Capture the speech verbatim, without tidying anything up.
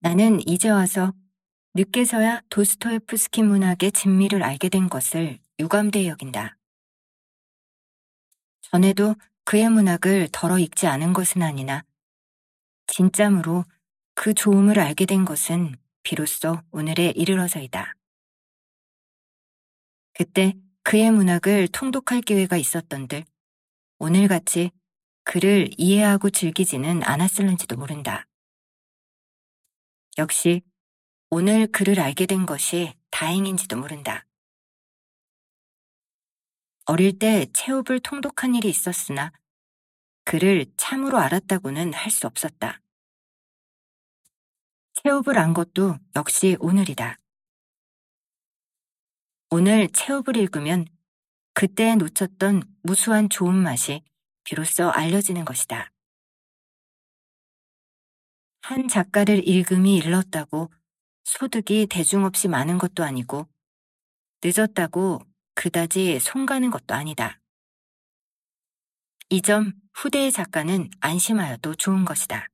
나는 이제 와서 늦게서야 도스토옙스키 문학의 진미를 알게 된 것을 유감되이 여긴다. 전에도 그의 문학을 덜어 읽지 않은 것은 아니나 진짜므로 그 좋음을 알게 된 것은 비로소 오늘에 이르러서이다. 그때 그의 문학을 통독할 기회가 있었던들 오늘같이 그를 이해하고 즐기지는 않았을는지도 모른다. 역시 오늘 그를 알게 된 것이 다행인지도 모른다. 어릴 때 체홉을 통독한 일이 있었으나 그를 참으로 알았다고는 할 수 없었다. 체홉을 안 것도 역시 오늘이다. 오늘 체홉을 읽으면 그때에 놓쳤던 무수한 좋은 맛이 비로소 알려지는 것이다. 한 작가를 읽음이 일렀다고 소득이 대중 없이 많은 것도 아니고 늦었다고 그다지 손가는 것도 아니다. 이 점 후대의 작가는 안심하여도 좋은 것이다.